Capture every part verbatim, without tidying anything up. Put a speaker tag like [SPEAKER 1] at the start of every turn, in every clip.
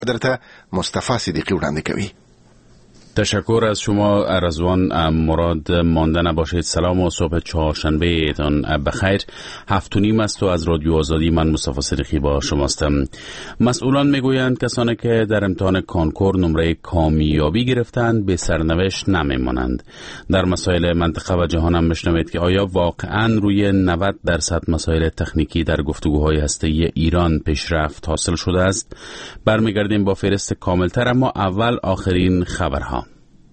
[SPEAKER 1] درته مصطفی صدیقی وړاندې کوي.
[SPEAKER 2] تشکر از شما رضوان. مراد مانده نباشید. سلام و صبح چهارشنبه ایتان بخیر. هفت و نیم است و از رادیو آزادی من مصطفی صدیقی با شماستم. مسئولان میگویند کسانی که در امتحان کانکور نمره کامیابی گرفتند به سرنوشت نمیمانند. در مسائل منطقه و جهان هم بشنوید که آیا واقعا روی نود درصد مسائل تکنیکی در گفتگوهای هسته‌ای ایران پیشرفت حاصل شده است؟ برمیگردیم با فهرست کاملتر، اما اول آخرین خبرها.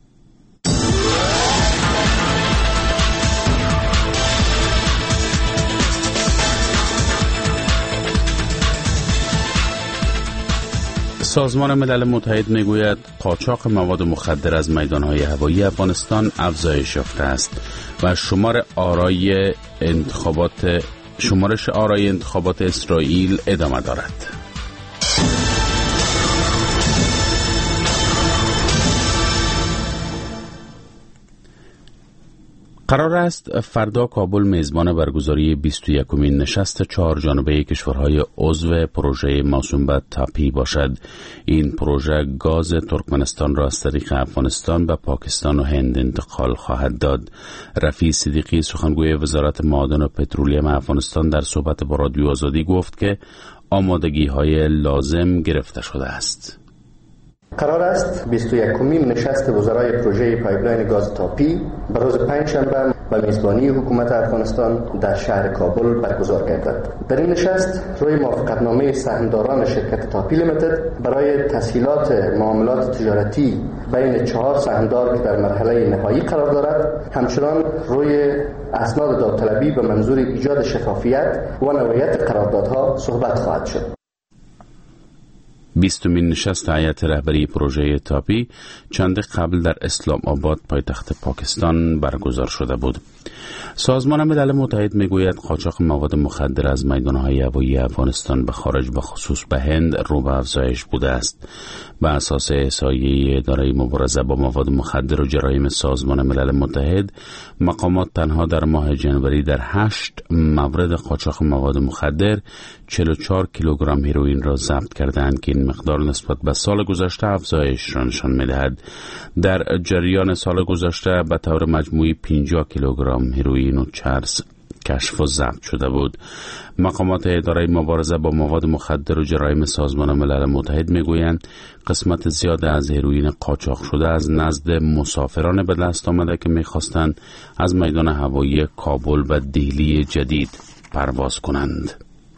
[SPEAKER 2] سازمان ملل متحد میگوید قاچاق مواد مخدر از میدانهای هوایی افغانستان افزایش یافته است و شمار آرای انتخابات شمارش آرای انتخابات اسرائیل ادامه دارد. قرار است فردا کابل میزبان برگزاری بیست و یکمین نشست چهار جانبه کشورهای عضو پروژه موسوم به تاپی باشد. این پروژه گاز ترکمنستان را از طریق افغانستان به پاکستان و هند انتقال خواهد داد. رفیع صدیقی سخنگوی وزارت معادن و پترولیم افغانستان در صحبت با رادیو آزادی گفت که آمادگی های لازم گرفته شده است.
[SPEAKER 3] قرار است بیست و یکمین نشست وزرای پروژه پایپلاین گاز تاپی به روز پنجشنبه به میزبانی حکومت افغانستان در شهر کابل برگزار گردد. در این نشست روی موافقتنامه سهامداران شرکت تاپی لیمیتد برای تسهیلات معاملات تجارتی بین چهار سهامدار که در مرحله نهایی قرار دارد، همچنان روی اسناد داوطلبی به منظور ایجاد شفافیت و نوعیت قراردادها صحبت خواهد شد.
[SPEAKER 2] بیستمین نشست هیئت رهبری پروژه تاپی چند قبل در اسلام آباد پایتخت پاکستان برگزار شده بود. سازمان ملل متحد میگوید قاچاق مواد مخدر از میدانهای هوایی افغانستان به خارج به خصوص به هند رو به افزایش بوده است. بر اساس احصایه اداره مبارزه با مواد مخدر و جرایم سازمان ملل متحد، مقامات تنها در ماه جنوری در هشت مورد قاچاق مواد مخدر چهل و چهار کیلوگرم هیروئین را ضبط کردند که این مقدار نسبت به سال گذشته افزایش را نشان می‌دهد. در جریان سال گذشته به طور مجموعی پنجاه کیلوگرم هیروئین و چرس کشف و ضبط شده بود. مقامات اداره مبارزه با مواد مخدر و جرایم سازمان ملل متحد میگویند قسمت زیاد از هیروئین قاچاق شده از نزد مسافران به دست آمده که میخواستند از میدان هوایی کابل و دهلی جدید پرواز کنند.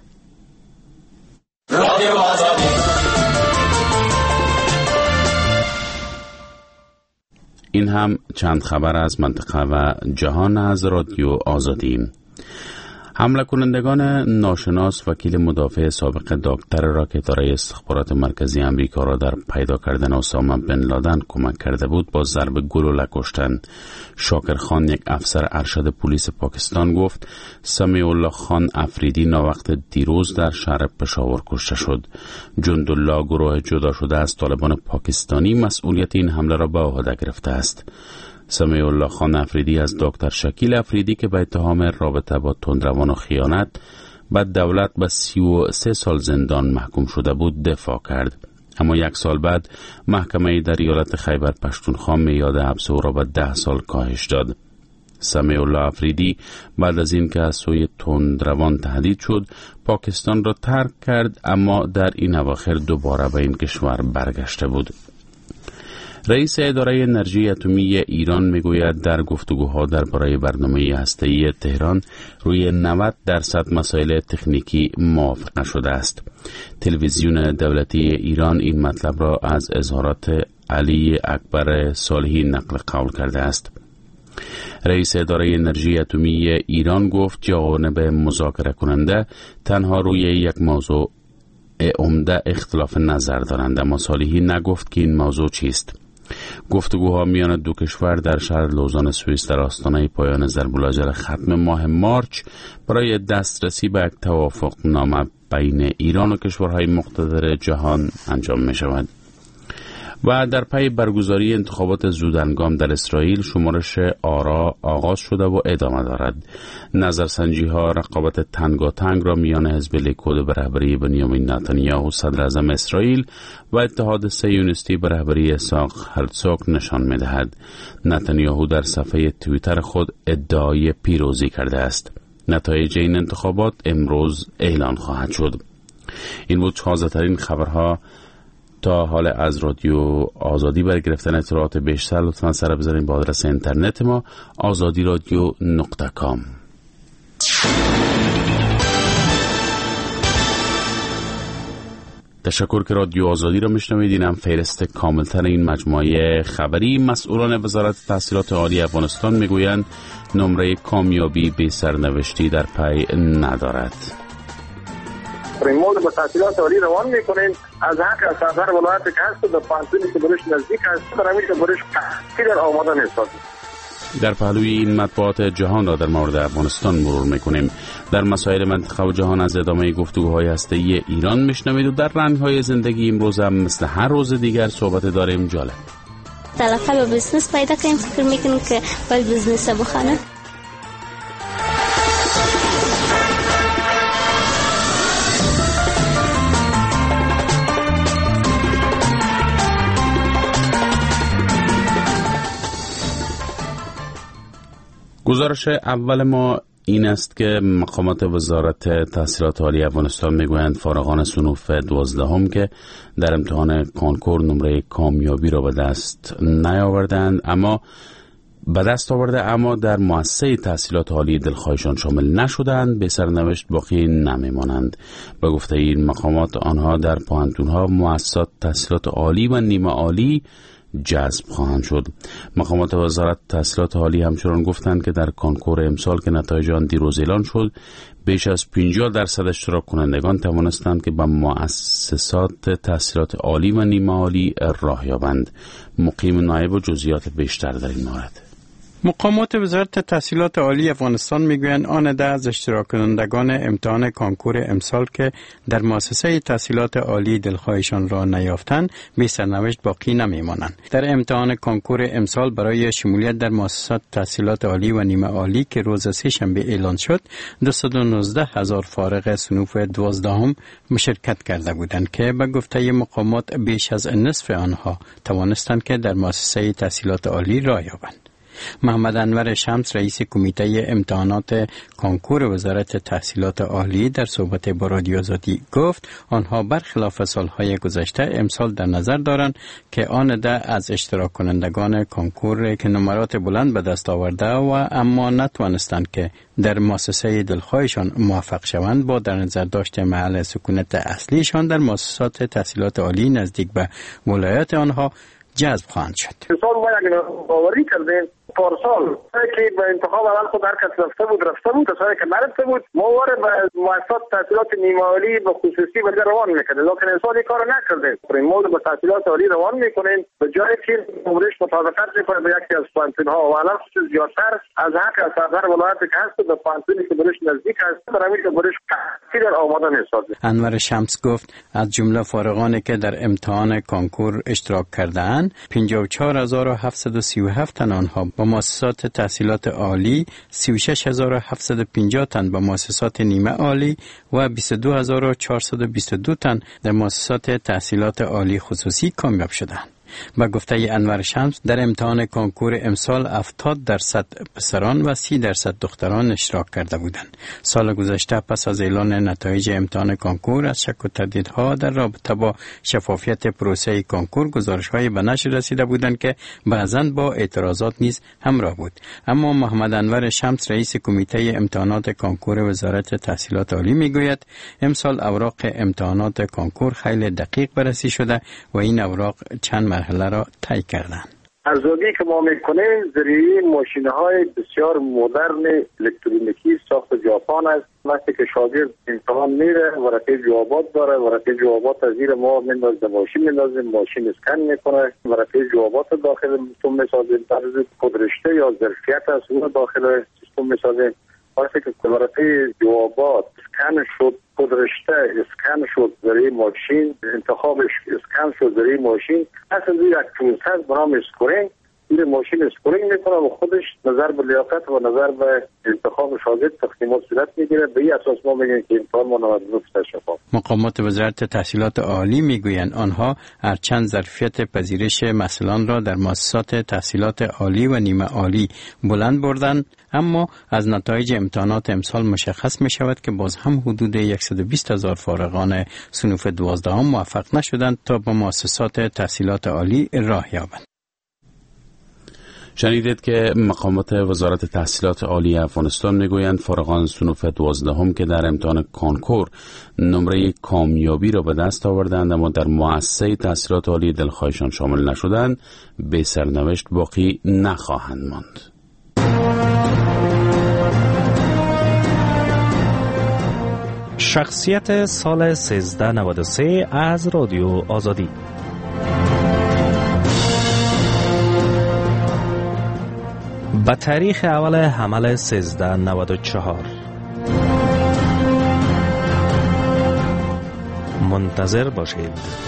[SPEAKER 2] این هم چند خبر از منطقه و جهان از رادیو آزادی. حمله کنندگان ناشناس وکیل مدافع سابق دکتر را که اداره استخبارات مرکزی امریکا را در پیدا کردن اسامه بن لادن کمک کرده بود با ضرب گلوله کشتند. شاکر خان، یک افسر ارشد پلیس پاکستان، گفت سمیع الله خان افریدی ناوقت دیروز در شهر پشاور کشته شد. جندالله، گروه جدا شده از طالبان پاکستانی، مسئولیت این حمله را به عهده گرفته است. سمیع الله خان افریدی از دکتر شکیل افریدی که به اتهام رابطه با تندروان و خیانت به دولت به سی و سه سال زندان محکوم شده بود دفاع کرد، اما یک سال بعد محکمه در ایالت خیبر پختونخوا میعاد حبس او را به ده سال کاهش داد. سمیع الله افریدی بعد از این که از سوی تندروان تهدید شد پاکستان را ترک کرد، اما در این اواخر دوباره به این کشور برگشته بود. رئیس اداره انرژی اتمی ایران میگوید در گفتگوها درباره برنامه هسته‌ای تهران روی نود درصد مسائل تکنیکی موافقه شده است. تلویزیون دولتی ایران این مطلب را از اظهارات علی اکبر صالحی نقل قول کرده است. رئیس اداره انرژی اتمی ایران گفت جوانب مذاکره کننده تنها روی یک موضوع عمده اختلاف نظر دارند، اما صالحی نگفت که این موضوع چیست. گفتگوها میان دو کشور در شهر لوزان سوئیس در آستانه پایان ضرب الاجل ختم ماه مارچ برای دسترسی به یک توافق نامه بین ایران و کشورهای مقتدر جهان انجام می شود. و در پی برگزاری انتخابات زودهنگام در اسرائیل شمارش آرا آغاز شده و ادامه دارد. نظرسنجی ها رقابت تنگاتنگ را میان حزب لیکود به رهبری بنیامین نتانیاهو صدر اعظم اسرائیل و اتحاد صهیونیستی به رهبری اسحاق هرزوگ نشان می‌دهد. نتانیاهو در صفحه توییتر خود ادعای پیروزی کرده است. نتایج این انتخابات امروز اعلان خواهد شد. این بود تازه ترین خبرها تا حال از رادیو آزادی. برای گرفتن اطلاعات بیشتر لطفاً سر بزنید به آدرس اینترنت ما آزادی رادیو نقطه کام. تشکر که رادیو آزادی را میشنوید. اینم فهرست کاملتر این مجموعه خبری. مسئولان وزارت تحصیلات عالی افغانستان میگویند نمره کامیابی بی سرنوشتی در پی ندارد.
[SPEAKER 4] ما به تحصیلات عالی روان میکنیم از حق از سفر ولایت که هست به پانتونی که برش نزدیک هست در همیشه برش قطعی در آماده نیست.
[SPEAKER 2] در پهلوی این مطبوعات جهان را در مورد افغانستان مرور میکنیم. در مسائل منطقه و جهان از ادامه گفتگوهای هسته‌ای ایران میشنوید و در رنگ‌های زندگی امروز هم مثل هر روز دیگر صحبت داریم. جالب
[SPEAKER 5] علاقه به بزنس پیدا کنیم، فکر میکنیم که باید بزنس بخوانم.
[SPEAKER 2] گزارش اول ما این است که مقامات وزارت تحصیلات عالی افغانستان میگویند فارغان صنوف دوازدهم که در امتحان کنکور نمره کامیابی را به دست نیاوردند اما به دست آورده اما در مؤسسه تحصیلات عالی دلخواهشان شامل نشدند به سرنوشت باقی نمیمانند. به گفته این مقامات آنها در پوهنتون‌ها، مؤسسات تحصیلات عالی و نیمه عالی جذب خواهند شد. مقامات وزارت تحصیلات عالی همچنان گفتند که در کنکور امسال که نتایج آن دیروز اعلان شد بیش از پنجاه درصد اشتراک کنندگان توانستند که به مؤسسات تحصیلات عالی و نیمه عالی راه یابند. مقیم نایب و جزئیات بیشتر در این مورد.
[SPEAKER 6] مقامات وزارت تحصیلات عالی افغانستان میگویند آن ده از اشتراک کنندگان امتحان کنکور امسال که در مؤسسه تحصیلات عالی دلخواهشان را نیافتند به سرنوشت باقی نمیمانند. در امتحان کنکور امسال برای شمولیت در مؤسسات تحصیلات عالی و نیمه عالی که روز سه شنبه اعلان شد دویست و نوزده هزار فارغ صنوف دوازدهم مشارکت کرده بودند که به گفته مقامات بیش از نصف آنها توانستند که در مؤسسه تحصیلات عالی راه یابند. محمد انور شمس رئیس کمیته امتحانات کنکور وزارت تحصیلات عالی در صحبت با رادیو آزادی گفت آنها برخلاف سالهای گذشته امسال در نظر دارند که آن ده از اشتراک کنندگان کنکور که نمرات بلند به دست آورده و اما نتوانستند که در مؤسسه دلخواهشان موفق شوند با در نظر داشت محل سکونت اصلیشان در مؤسسات تحصیلات عالی نزدیک به ولایت آنها جذب خواهند شد.
[SPEAKER 4] امسال ما یک باوری کردیم پارسال که به انتخاب اول خود هر کس رفته بود رفته بود کسایی که نرفته بود ما وارد به مؤسسات تحصیلات نیمه عالی و خصوصی به روان میکنیم لکن امسال این کارو نکردیم. ما به تحصیلات عالی روان میکنیم به جایی که نمرش مطابقت میکنه به یکی از پانتون‌ها و علاوه بر زیادتر از حق از سفر ولایت که هست به پانتونی که برش نزدیک هست در همین که برش قطعی در آماده نیست.
[SPEAKER 6] انور شمس گفت از جمله فارغانی که در امتحان کنکور اشتراک کردند پنجاه و چهار هزار و هفتصد و سی و هفت تن آنها با مؤسسات تحصیلات عالی، سی و شش هزار و هفتصد و پنجاه تن با مؤسسات نیمه عالی و بیست و دو هزار و چهارصد و بیست و دو تن در مؤسسات تحصیلات عالی خصوصی کامیاب شدند. با گفته انور شمس در امتحان کنکور امسال هفتاد درصد پسران و سی درصد دختران اشتراک کرده بودند. سال گذشته پس از اعلان نتایج امتحان کنکور از شک و تردیدها در رابطه با شفافیت پروسه کنکور گزارش‌های به نشر رسیده بودند که بعضاً با اعتراضات نیز همراه بود. اما محمد انور شمس رئیس کمیته امتحانات کنکور وزارت تحصیلات عالی میگوید امسال اوراق امتحانات کنکور خیلی دقیق بررسی شده و این اوراق چند مرحله را طی کردند.
[SPEAKER 4] ارزیابی که ما میکنیم ذریعه ماشین‌های بسیار مدرن الکترونیکی ساخت ژاپن است. وقتی که شاگرد امتحان میره ورقه جوابات داره ورقه جوابات از زیر ما میندازه ماشین میندازه ماشین اسکن میکنه ورقه جوابات داخل سیستم میسازیم طرز کدرشته یا ظرفیت از اون داخل سیستم میسازیم وقتی که ورقه جوابات اسکن شد، خودرشته اسکن شد در این ماشین، انتخابش اسکن شد در این ماشین، اصلا یک پروسس به نام اسکورینگ، این ماشین اسکورینگ میکنه و خودش نظر به لیاقت و نظر به انتخاب شاگرد تقسیمات صورت میگیره. به این اساس ما میگیم که امتحان ما نود و نه شفاف.
[SPEAKER 6] مقامات وزارت تحصیلات عالی میگویند آنها هرچند ظرفیت پذیرش محصلان را در مؤسسات تحصیلات عالی و نیمه عالی بلند بردند، اما از نتایج امتحانات امسال مشخص می شود که باز هم حدود صد و بیست هزار فارغان صنوف دوازدهم موفق نشدند تا به مؤسسات تحصیلات عالی راه یابند.
[SPEAKER 2] شنیدید که مقامات وزارت تحصیلات عالی افغانستان میگویند فارغان صنوف دوازدهم که در امتحان کانکور نمره کامیابی را به دست آوردند اما در مؤسسه تحصیلات عالی دلخواهشان شامل نشدند، به سرنوشت باقی نخواهند ماند.
[SPEAKER 7] شخصیت سال سیزده نود و سه از رادیو آزادی. با تاریخ اول حمل سیزده نود و چهار منتظر باشید.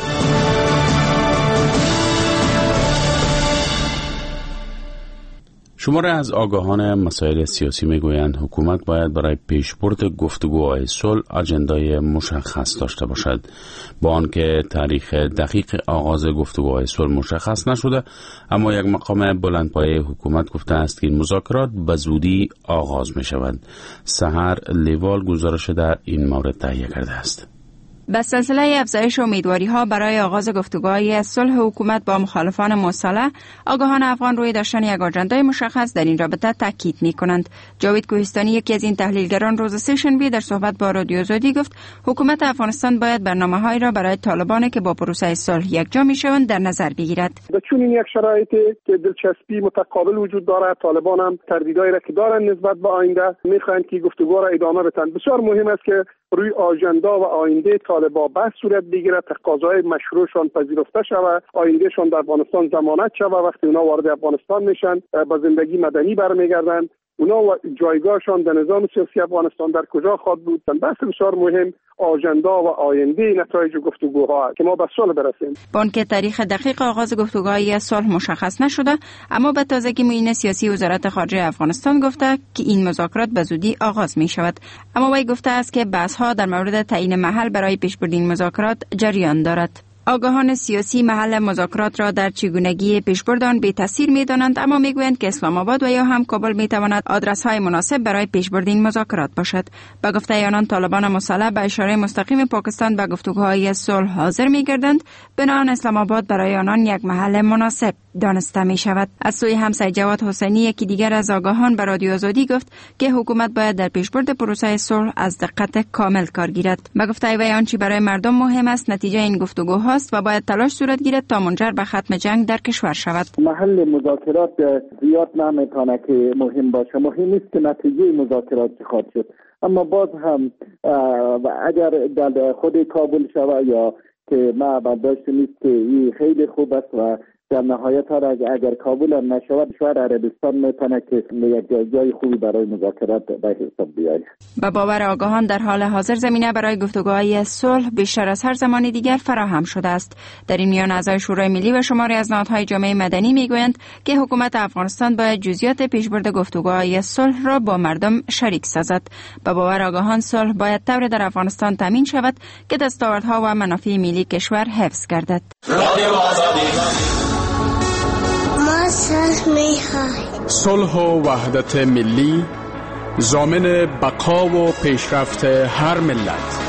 [SPEAKER 2] شماره از آگاهان مسائل سیاسی میگویند حکومت باید برای پیشبرد گفتگوهای صلح اجندای مشخص داشته باشد. با آنکه تاریخ دقیق آغاز گفتگوهای صلح مشخص نشده، اما یک مقام بلندپایه حکومت گفته است که این مذاکرات به زودی آغاز می شود. سحر لیوال گزارش در این مورد تهیه کرده است.
[SPEAKER 8] به سلسله افزایش امیدواری‌ها برای آغاز گفتگوهای صلح حکومت با مخالفان مسلح، آگاهان افغان روی داشتن یک آژندای مشخص در این رابطه تاکید می‌کنند. جاوید کوهستانی، یکی از این تحلیلگران، روز سه‌شنبه در صحبت با رادیو آزادی گفت حکومت افغانستان باید برنامه‌هایی را برای طالبانی که با پروسه صلح یکجا می‌شوند در نظر بگیرد.
[SPEAKER 9] چون این یک شرایطی که دلچسپی متقابل وجود دارد، طالبان هم تردیدایی را که دارند نسبت به آینده می‌خواهند که گفتگو را ادامه بدن. بسیار مهم است که روی آژندا و آینده طالبان بحث صورت بگیرد، تقاضای مشروعشان پذیرفته شود، آیندهشان در افغانستان ضمانت شود. وقتی اونا وارد افغانستان میشن با زندگی مدنی برمیگردند، اونا و جایگاهشان در نظام سیاسی افغانستان در کجا خواهد بود؟ بحث بسیار مهم آژندا و آینده نتایج گفتگوها که ما به صلح برسیم.
[SPEAKER 8] با آنکه تاریخ دقیق آغاز گفتگوهای صلح مشخص نشده، اما به تازگی معین سیاسی وزارت خارجه افغانستان گفته که این مذاکرات به زودی آغاز می شود. اما وی گفته است که بحث‌ها در مورد تعیین محل برای پیشبرد این مذاکرات جریان دارد. آگاهان سیاسی محل مذاکرات را در چگونگی پیشبرد آن بی تاثیر می‌دانند، اما میگویند که اسلام آباد و یا هم کابل میتواند آدرس‌های مناسب برای پیشبرد این مذاکرات باشد. به گفته آنان، طالبان مسلح به اشاره مستقیم پاکستان به گفتگوهای صلح حاضر می‌گردند، بنابراین اسلام آباد برای آنان یک محل مناسب دانسته می شود. از سوی همسایه جواد حسینی، یکی دیگر از آگاهان، به رادیو آزادی گفت که حکومت باید در پیشبرد پروسه صلح از دقت کامل کار گیرد. به گفته وی آنچه برای مردم مهم است نتیجه این گفتگوهاست و باید تلاش صورت گیرد تا منجر به ختم جنگ در کشور شود.
[SPEAKER 10] محل مذاکرات زیاد نمیتونه که مهم باشه. مهم نیست که نتیجه مذاکرات چه خواهد شد، اما باز هم اگر در خود کابل شود یا که ما برداشت نیست که این خیلی خوب است و در نهایت ها اگر کابل هم نشود، شاید عربستان میتونه که یک جای خوبی برای مذاکرات به حساب بیاید.
[SPEAKER 8] با باور آگاهان در حال حاضر زمینه برای گفتگوهای صلح بیشتر از هر زمان دیگر فراهم شده است. در این میان اعضای شورای ملی و شماری از نهادهای جامعه مدنی میگویند که حکومت افغانستان باید جزئیات پیشبرد گفتگوهای صلح را با مردم شریک سازد. با باور آگاهان صلح باید طور در افغانستان تامین شود که دستاوردها و منافع ملی کشور حفظ گردد.
[SPEAKER 11] صلح و وحدت ملی ضامن بقا و پیشرفت هر ملت.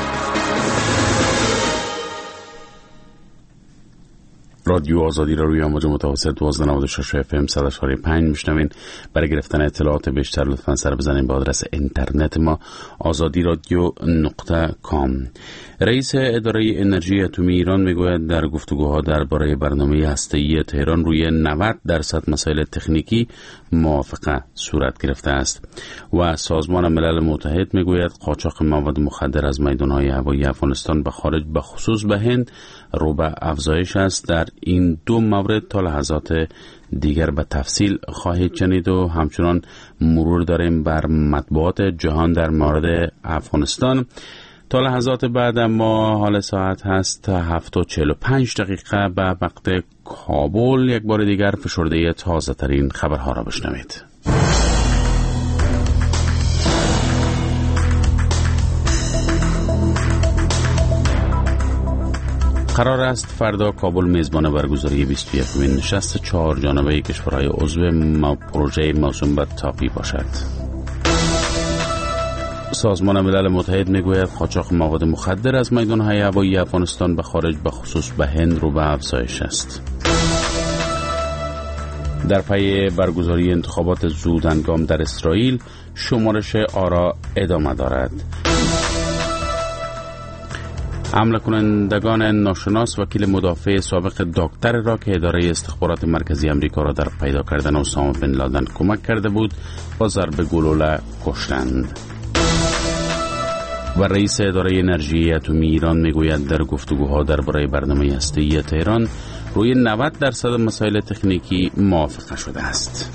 [SPEAKER 2] رادیو آزادی را روی امواج متوسط دوازده نود و شش اف ام صد و چهار و پنج میشنوین. برای گرفتن اطلاعات بیشتر لطفاً سر بزنید به آدرس اینترنت ما آزادی رادیو نقطه کام. رئیس اداره انرژی اتمی ایران میگوید در گفتگوها درباره برنامه هسته‌ای تهران روی نود درصد مسائل تکنیکی موافقه صورت گرفته است و سازمان ملل متحد میگوید قاچاق مواد مخدر از میدان‌های هوایی افغانستان به خارج به خصوص به هند رو به افزایش است. در این دو مورد تا لحظات دیگر به تفصیل خواهید شنید و همچنان مرور داریم بر مطبوعات جهان در مورد افغانستان. تا لحظات بعد ما حال ساعت هست هفت و چهل و پنج دقیقه به وقت کابل. یک بار دیگر فشرده تازه ترین خبرها را بشنوید. قرار است فردا کابل میزبان برگزاری بیست و یکمین نشست چهار جانبه کشورهای عضو پروژه موسوم به تاپی باشد. سازمان ملل متحد میگوید قاچاق مواد مخدر از میدانهای هوایی افغانستان به خارج به خصوص به هند رو به افزایش است. در پی برگزاری انتخابات زودهنگام در اسرائیل شمارش آرا ادامه دارد. حمله کنندگان ناشناس وکیل مدافع سابق دکتر را که اداره استخبارات مرکزی امریکا را در پیدا کردن اسامه بن لادن کمک کرده بود با ضرب گلوله کشتند. و رئیس اداره انرژی اتمی ایران میگوید در گفتگوها درباره برنامه هسته‌ای تهران روی نود درصد مسائل تکنیکی موافقه شده است.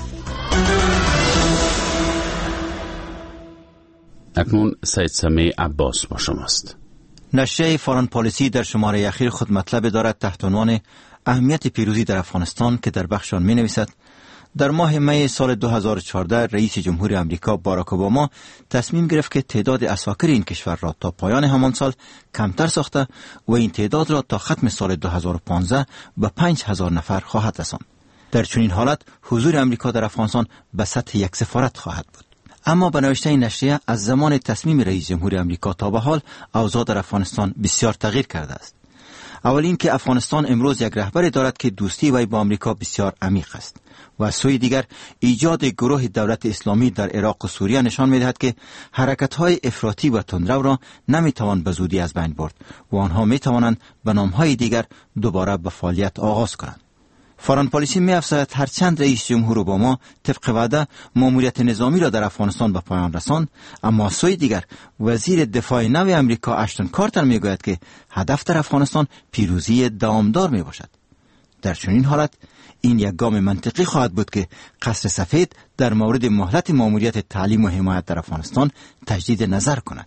[SPEAKER 2] اکنون سید سمی عباس با شماست.
[SPEAKER 12] نشریه فارن پالیسی در شماره اخیر خود مطلب دارد تحت عنوان اهمیت پیروزی در افغانستان که در بخش آن می نویسد در ماه می سال دو هزار و چهارده رئیس جمهور امریکا باراک اوباما تصمیم گرفت که تعداد اساکر این کشور را تا پایان همان سال کمتر ساخته و این تعداد را تا ختم سال دو هزار و پانزده به پنج هزار نفر خواهد رساند. در چنین حالت حضور امریکا در افغانستان به سطح یک سفارت خواهد بود. اما به نوشته این نشریه از زمان تصمیم رئیس جمهور امریکا تا به حال اوضاع در افغانستان بسیار تغییر کرده است. اول این که افغانستان امروز یک رهبری دارد که دوستی وی با امریکا بسیار عمیق است و از سوی دیگر ایجاد گروه دولت اسلامی در عراق و سوریه نشان می‌دهد که حرکت‌های افراطی و تندرو را نمی‌توان به زودی از بین برد و آنها می‌توانند به نام‌های دیگر دوباره به فعالیت آغاز کنند. فارن پالیسی می‌افزاید هرچند رئیس جمهور اوباما طبق وعده ماموریت نظامی را در افغانستان به پایان رساند، اما از سوی دیگر وزیر دفاع نو امریکا اشتون کارتر میگوید که هدف در افغانستان پیروزی دوامدار میباشد. در چنین حالت این یک گام منطقی خواهد بود که قصر سفید در مورد مهلت ماموریت تعلیم و حمایت در افغانستان تجدید نظر کند.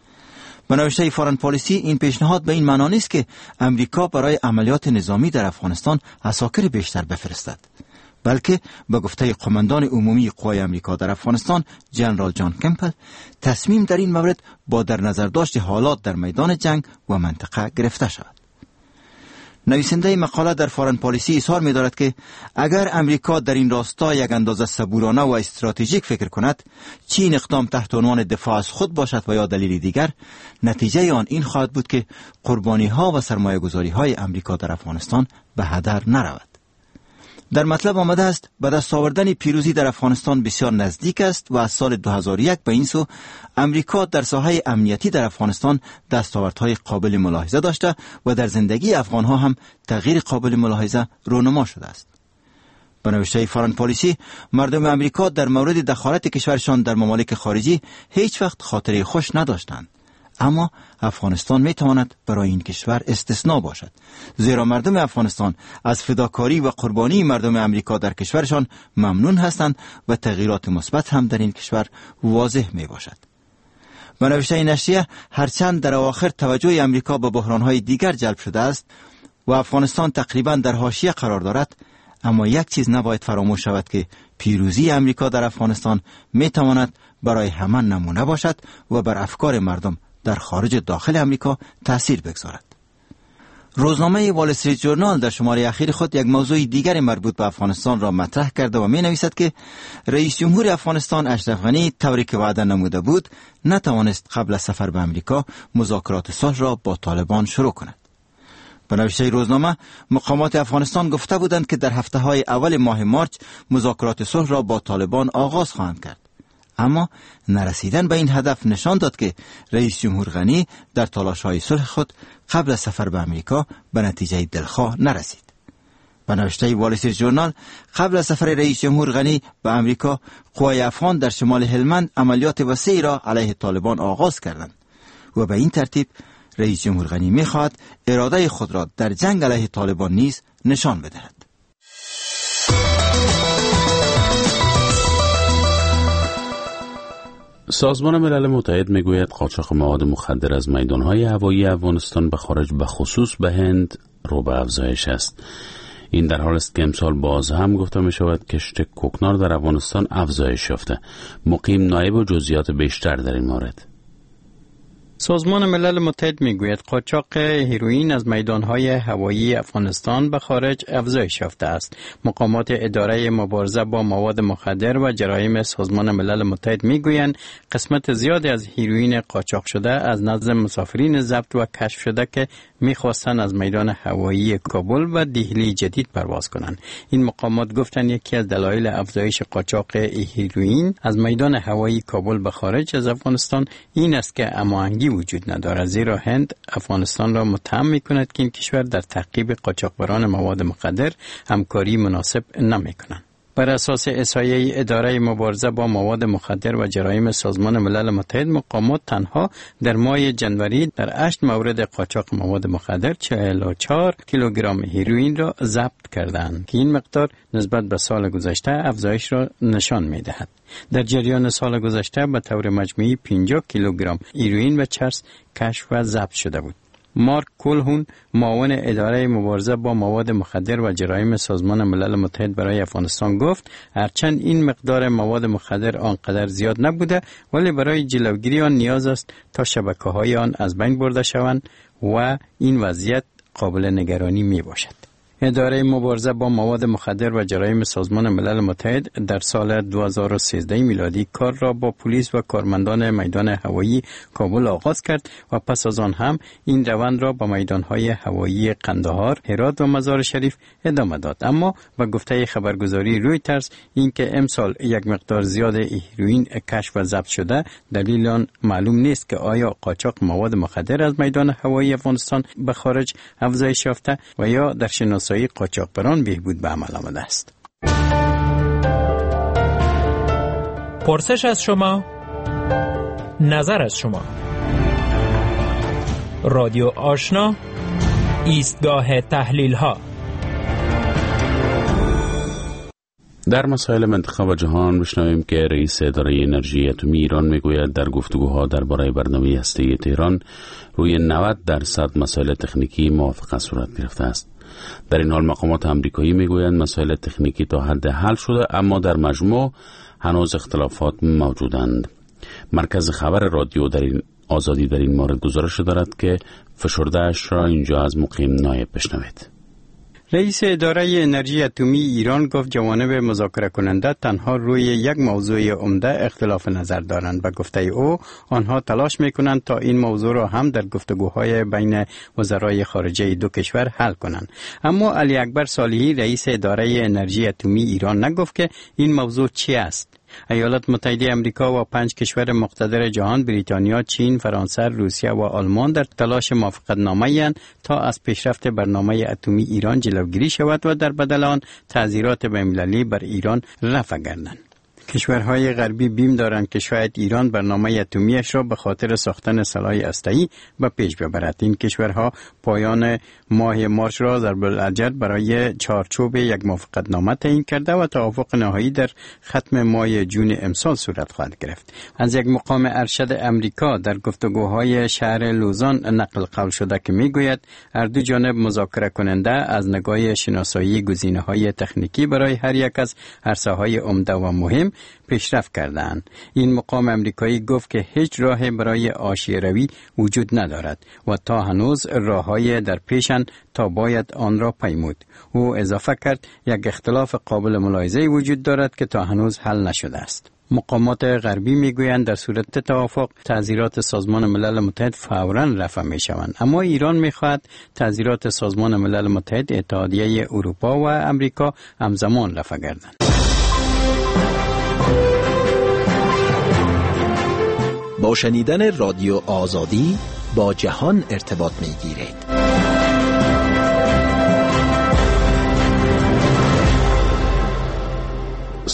[SPEAKER 12] به نوشته فارن پالیسی این پیشنهاد به این معنا نیست که امریکا برای عملیات نظامی در افغانستان اساکر بیشتر بفرستد، بلکه به گفته قماندان عمومی قوای امریکا در افغانستان جنرال جان کمپل تصمیم در این مورد با در نظر داشت حالات در میدان جنگ و منطقه گرفته شود. نویسنده مقاله در فارن پالیسی اظهار می‌دارد که اگر امریکا در این راستا یک اندازه صبورانه و استراتژیک فکر کند، چین اقدام تحت عنوان دفاع از خود باشد و یا دلیل دیگر، نتیجه آن این خواهد بود که قربانی‌ها و سرمایه‌گذاری‌های امریکا در افغانستان به هدر نرود. در مطلب آمده است به دست آوردن پیروزی در افغانستان بسیار نزدیک است و از سال دو هزار و یک به این سو امریکا در ساحه امنیتی در افغانستان دستاوردهای قابل ملاحظه داشته و در زندگی افغانها هم تغییر قابل ملاحظه رونما شده است. به نوشته فارن پالیسی مردم امریکا در مورد دخالت کشورشان در ممالک خارجی هیچ وقت خاطره خوش نداشتند، اما افغانستان می تواند برای این کشور استثناء باشد، زیرا مردم افغانستان از فداکاری و قربانی مردم امریکا در کشورشان ممنون هستند و تغییرات مثبت هم در این کشور واضح می باشد. به نوشته نشریه هرچند در اواخر توجه امریکا به بحرانهای دیگر جلب شده است و افغانستان تقریبا در حاشیه قرار دارد، اما یک چیز نباید فراموش شود که پیروزی امریکا در افغانستان می تواند برای همه نمونه باشد و بر افکار مردم در خارج داخل امریکا تأثیر بگذارد. روزنامه وال استریت جورنال در شماره اخیر خود یک موضوع دیگر مربوط به افغانستان را مطرح کرده و می نویسد که رئیس جمهور افغانستان اشرف غنی طوری که وعده نموده بود نتوانست قبل از سفر به امریکا مذاکرات صلح را با طالبان شروع کند. به نوشته روزنامه مقامات افغانستان گفته بودند که در هفته های اول ماه مارچ مذاکرات صلح را با طالبان آغاز خواهند کرد، اما نرسیدن به این هدف نشان داد که رئیس جمهور غنی در تلاش‌های صلح خود قبل از سفر به امریکا به نتیجه دلخواه نرسید. به نوشته وال استریت جورنال قبل از سفر رئیس جمهور غنی به امریکا قوای افغان در شمال هلمند عملیات وسیعی را علیه طالبان آغاز کردند و به این ترتیب رئیس جمهور غنی می‌خواهد اراده خود را در جنگ علیه طالبان نیز نشان بدهد.
[SPEAKER 2] سازمان ملل متحد میگوید قاچاق مواد مخدر از میدانهای هوایی افغانستان به خارج به خصوص به هند رو به افزایش است. این در حال است که امسال باز هم گفته می شود کشت کوکنار در افغانستان افزایش یافته. مقیم نایب و جزئیات بیشتر در این مورد.
[SPEAKER 6] سازمان ملل متحد میگوید قاچاق هیروئین از میدانهای هوایی افغانستان به خارج افزایش یافته است. مقامات اداره مبارزه با مواد مخدر و جرایم سازمان ملل متحد میگویند قسمت زیادی از هیروئین قاچاق شده از نزد مسافرین ضبط و کشف شده که میخواستند از میدان هوایی کابل و دهلی جدید پرواز کنند. این مقامات گفتند یکی از دلایل افزایش قاچاق هیروئین از میدان هوایی کابل به خارج از افغانستان این است که هماهنگی وجود ندارد، زیرا هند افغانستان را متهم می‌کند که این کشور در تعقیب قاچاقبران مواد مخدر همکاری مناسب نمی‌کند. بر اساس احصایه اداره مبارزه با مواد مخدر و جرایم سازمان ملل متحد، مقامات تنها در ماه جنوری در هشت مورد قاچاق مواد مخدر چهل و چهار کیلوگرم هیروئین را ضبط کردند که این مقدار نسبت به سال گذشته افزایش را نشان می‌دهد. در جریان سال گذشته به طور مجموعی پنجاه کیلوگرم هیروئین و چرس کشف و ضبط شده بود. مارک کولهون، معاون اداره مبارزه با مواد مخدر و جرایم سازمان ملل متحد برای افغانستان گفت هرچند این مقدار مواد مخدر آنقدر زیاد نبوده، ولی برای جلوگیری آن نیاز است تا شبکه‌های آن از بین برده شوند و این وضعیت قابل نگرانی می باشد. اداره مبارزه با مواد مخدر و جرایم سازمان ملل متحد در سال دو هزار و سیزده میلادی کار را با پلیس و کارمندان میدان هوایی کابل آغاز کرد و پس از آن هم این روند را با میدانهای هوایی قندهار، هرات و مزار شریف ادامه داد. اما با گفته خبرگزاری رویترز اینکه امسال یک مقدار زیاد هیروئین کشف و ضبط شده، دلیل آن معلوم نیست که آیا قاچاق مواد مخدر از میدان هوایی افغانستان به خارج افزایش یافته و یا در شناسایی قاچاقبران بهبود به عمل آمده است.
[SPEAKER 7] پرسش از شما، نظر از شما. رادیو آشنا، ایستگاه تحلیل ها.
[SPEAKER 2] در مسائل منطقه و جهان بشنویم که رئیس اداره انرژی اتمی ایران میگوید در گفتگوها درباره برنامه هسته‌ای تهران روی نود درصد مسائل تکنیکی موافقت صورت گرفته است. در این حال مقامات آمریکایی میگویند مسائل تکنیکی تا حد حل شده، اما در مجموع هنوز اختلافات موجودند. مرکز خبر رادیو در این آزادی در این مورد گزارش دارد که فشرده‌اش را اینجا از مقیم نایب بشنوید.
[SPEAKER 6] رئیس اداره انرژی اتمی ایران گفت جوانب مذاکره کننده تنها روی یک موضوع عمده اختلاف نظر دارند و گفته او آنها تلاش میکنند تا این موضوع را هم در گفتگوهای بین وزرای خارجه دو کشور حل کنند. اما علی اکبر صالحی رئیس اداره انرژی اتمی ایران نگفت که این موضوع چی است. ایالات متحده آمریکا و پنج کشور مقتدر جهان بریتانیا، چین، فرانسه، روسیه و آلمان در تلاش موافقتنامه‌اند تا از پیشرفت برنامه اتمی ایران جلوگیری شود و در بدل آن تعزیرات بین‌المللی بر ایران رفع گردند. کشورهای غربی بیم دارند که شاید ایران برنامه اتمیش را به خاطر ساختن سلاح هسته‌ای به پیش ببرد. این کشورها پایان ماه مارس را ضرب‌الاجل برای چارچوب یک موافقتنامه تعیین کرده و توافق نهایی در ختم ماه جون امسال صورت خواهد گرفت. از یک مقام ارشد امریکا در گفتگوهای شهر لوزان نقل قول شده که میگوید هر دو جانب مذاکره کننده از نگاه شناسایی گزینه‌های تکنیکی برای هر یک از عرصه‌های عمده و مهم پیشرفت کردند. این مقام امریکایی گفت که هیچ راه برای حاشیه روی وجود ندارد و تا هنوز راه‌های در پیشند تا باید آن را پیمود. او اضافه کرد یک اختلاف قابل ملاحظه وجود دارد که تا هنوز حل نشده است. مقامات غربی میگویند در صورت توافق تعزیرات سازمان ملل متحد فوراً رفع می شوند، اما ایران میخواهد تعزیرات سازمان ملل متحد، اتحادیه اروپا و امریکا همزمان رفع گردند.
[SPEAKER 13] با شنیدن رادیو آزادی با جهان ارتباط می گیرید.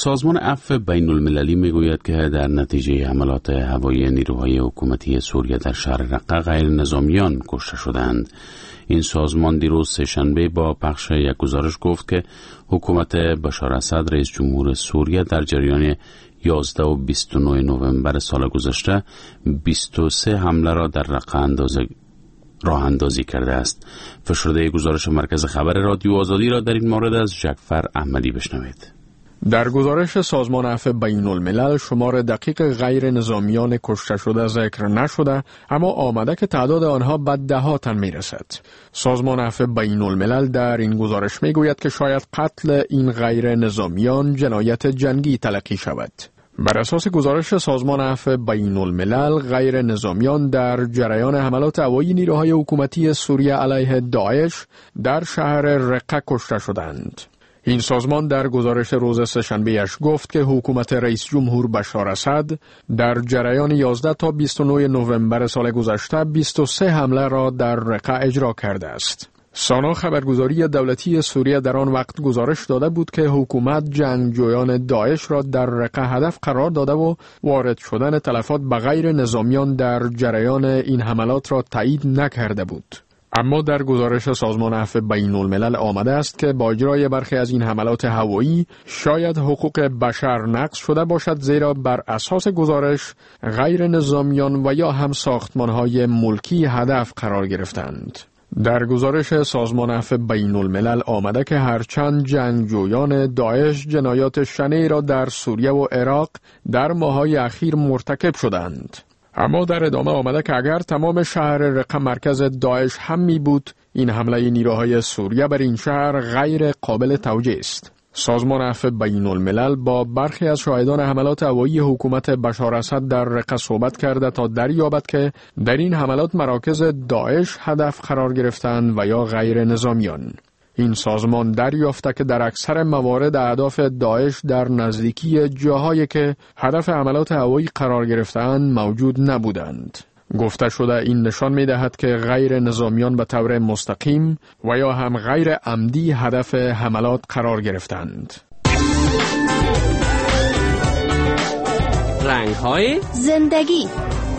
[SPEAKER 2] سازمان عفو بین المللی میگوید که در نتیجه حملات هوایی نیروهای حکومتی سوریه در شهر رقه غیر نظامیان کشته شدند. این سازمان دیروز سه‌شنبه با پخش یک گزارش گفت که حکومت بشار اسد رئیس جمهور سوریه در جریان یازده و بیست و نه نوامبر سال گذشته بیست و سه حمله را در رقه اندازه راه اندازی کرده است. فشرده گزارش مرکز خبر رادیو آزادی را در این مورد از جعفر احمدی بشنوید.
[SPEAKER 11] در گزارش سازمان عفو بین الملل شمار دقیق غیر نظامیان کشته شده ذکر نشده، اما آمده که تعداد آنها به ده ها تن می رسد. سازمان عفو بین الملل در این گزارش می گوید که شاید قتل این غیر نظامیان جنایت جنگی تلقی شود. بر اساس گزارش سازمان عفو بین الملل غیر نظامیان در جریان حملات هوایی نیروهای حکومتی سوریه علیه داعش در شهر رقه کشته شدند. این سازمان در گزارش روز سه‌شنبه‌اش گفت که حکومت رئیس جمهور بشار اسد در جریان یازده تا بیست و نه نوامبر سال گذشته بیست و سه حمله را در رقه اجرا کرده است. سانا خبرگزاری دولتی سوریه در آن وقت گزارش داده بود که حکومت جنگجویان داعش را در رقه هدف قرار داده و وارد شدن تلفات به غیر نظامیان در جریان این حملات را تایید نکرده بود. اما در گزارش سازمان عفو بین الملل آمده است که با اجرای برخی از این حملات هوایی شاید حقوق بشر نقض شده باشد، زیرا بر اساس گزارش غیر نظامیان و یا هم ساختمان‌های ملکی هدف قرار گرفتند. در گزارش سازمان عفو بین الملل آمده که هرچند جنگجویان داعش جنایات شنیعی را در سوریه و عراق در ماه‌های اخیر مرتکب شدند، اما در ادامه آمده که اگر تمام شهر رقه مرکز داعش هم می بود، این حمله نیروهای سوریه بر این شهر غیر قابل توجیه است. سازمان عفو بین الملل با برخی از شاهدان حملات هوایی حکومت بشار اسد در رقه صحبت کرده تا دریابد که در این حملات مراکز داعش هدف قرار گرفتند و یا غیر نظامیان. این سازمان دریافته که در اکثر موارد اهداف داعش در نزدیکی جاهایی که هدف حملات هوایی قرار گرفتند موجود نبودند. گفته شده این نشان می دهد که غیر نظامیان به طور مستقیم و یا هم غیر عمدی هدف حملات قرار گرفتند.
[SPEAKER 14] رنگ‌های زندگی.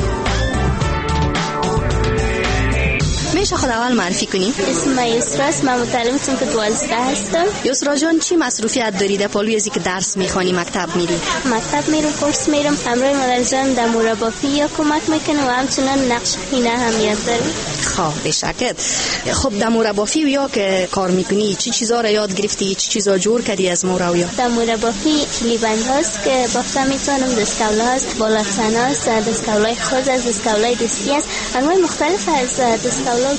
[SPEAKER 15] میشه خود اول معرفی کنیم؟
[SPEAKER 5] اسم من یسرا است، من متعلم صنف دوازده هستم.
[SPEAKER 15] یسرا جان چی مصروفیت داری در پالوی ازی که درس میخوانی مکتب میری؟
[SPEAKER 5] مکتب میرم، کورس میرم، همراه مادر جان در مربافی یا کمک میکنم و همچنان نقش خینه هم یاد دارم.
[SPEAKER 15] خب بشکت. خب در مربافی یا که کار میکنی چی چیزا را یاد گرفتی؟ چی چیزا جور کردی از مربافی؟
[SPEAKER 5] در مربافی کلیبند هاست که بافته میتونم، دستکول هاست، بالاتن هاست، دستکولای خود از دستکولای دستی است، انواع مختلف از دستکول.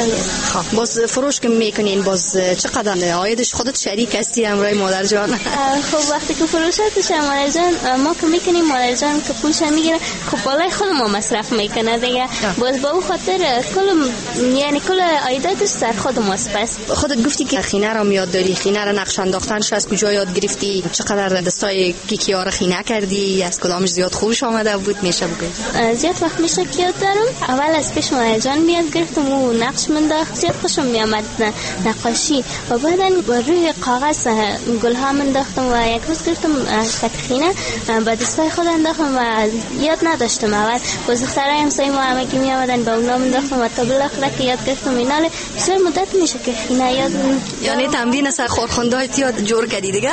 [SPEAKER 15] خب باز فروش که میکنین باز چقدر عایدش خودت شریک هستی همراه مادر جان؟
[SPEAKER 5] خب وقتی که فروش هستش مادر جان ما که میکنیم، مادر جان که پولش میگیره خب بالای خود ما مصرف میکنه دیگه، باز با اون خاطر کل یعنی کل عایداتش سر خود ماست. پس
[SPEAKER 15] خودت گفتی که خینه را میاد داری، خینه را نقش انداختنش از کجا یاد گرفتی؟ چقدر دستای کیکیا را خینه کردی؟ از کدامش زیاد خوبش آمده بود؟ میشه بگی؟
[SPEAKER 5] زیاد وقت میشه که یاد دارم. اول از پیش مادر جان میاد گرفتم و نقش منداخت، زیاد خوشم میامد نقاشی و بعدن روی کاغذ گل ها منداختم و یک روز گرفتم خطخینه با دستای خود انداختم و یاد نداشتم. اول باز دخترای همسایه ما همه که میامدن با اونا منداختم و تا بالاخره که یاد گرفتم. اینال بسیار مدت میشه که خینه یاد،
[SPEAKER 15] یعنی تمرین از خورخنده های یاد جور کردی دیگه؟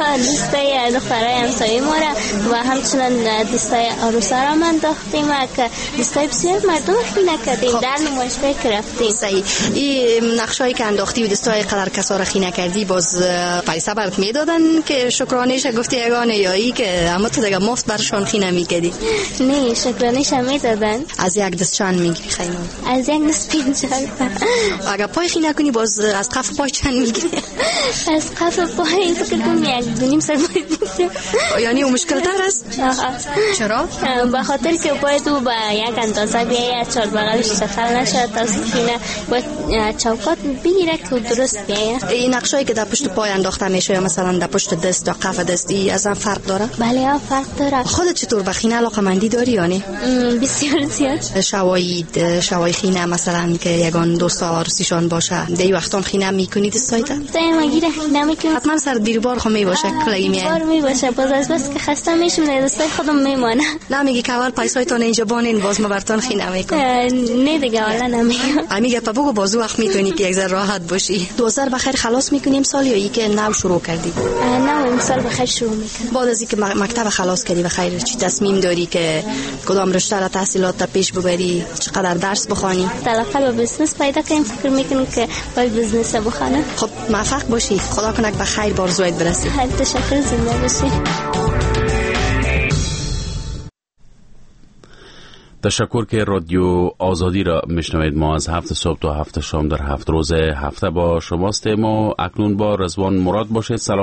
[SPEAKER 5] دستای دخترای همسایه ما را و همچنان دستای عروسا را منداختیم و که دستای بسیار مردم خینه کردیم در نمایشگاه رفتیم.
[SPEAKER 15] صحیح. این نقشایی که انداختی و دستای قدر کسا را خینه کردی باز پیسه برات میدادن که شکرانیش گفتی یگانه یا ای که اما تو دیگه مفت برشان خینه میکردی؟
[SPEAKER 5] نه شکرانیش هم میدادن.
[SPEAKER 15] از یک دست چند میگیری خیلی؟
[SPEAKER 5] از یک دست پنجاه.
[SPEAKER 15] اگر پای خینه کنی باز از قف پای چند میگیری؟
[SPEAKER 5] از قف پای فکر کنم یک دو نیم سر باید.
[SPEAKER 15] یعنی اون مشکل تر است؟ چرا؟
[SPEAKER 5] به خاطر که باید او با یک اندازه بیایی از چهار بغلش سفل نشد تا خینه باید چوکات بگیره که درست بیاید.
[SPEAKER 15] این نقشایی که در پشت پای انداخته میشه یا مثلا در پشت دست یا کف دستی از هم فرق داره؟
[SPEAKER 5] بله ها فرق داره.
[SPEAKER 15] خودت چطور به خینه علاقه‌مندی داری یا نه؟
[SPEAKER 5] بسیار زیاد.
[SPEAKER 15] شواید شوای خینه مثلا که یگان دو سال سیشان باشه دی وقتام خینه میکنید سایت؟
[SPEAKER 5] دائما گیره خینه میکنم.
[SPEAKER 15] حتما سر دیربار خو میباشه کلگی میای.
[SPEAKER 5] بار میباشه باز از بس که خسته میشم دستای خودم میمانه.
[SPEAKER 15] نمیگی که اول پیسایتون اینجا بانین باز ما براتون خینه میکنم.
[SPEAKER 5] نه دیگه والا نمیگم.
[SPEAKER 15] میگه پا بگو بازو وقت میتونی که یک ذره راحت باشی. دو هزار بخیر خلاص میکنیم سال یا ای که نو شروع کردی؟
[SPEAKER 5] نه امسال بخیر شروع میکنم.
[SPEAKER 15] بعد از اینکه مکتب خلاص کردی بخیر چی تصمیم داری که کدام رشته را تحصیلات پیش ببری؟ چقدر درس بخوانی؟
[SPEAKER 5] علاقه به بیزنس پیدا کنیم فکر میکنم که باید بیزنس بخوانم.
[SPEAKER 15] خب موفق باشی. خدا کنه به خیر بارزویت برسی.
[SPEAKER 5] تشکر زنده باشی.
[SPEAKER 2] تشکر که رادیو آزادی را میشنوید. ما از هفت صبح تا هفت شام در هفت روز هفته با شماستیم و اکنون با رضوان مراد باشید. سلام.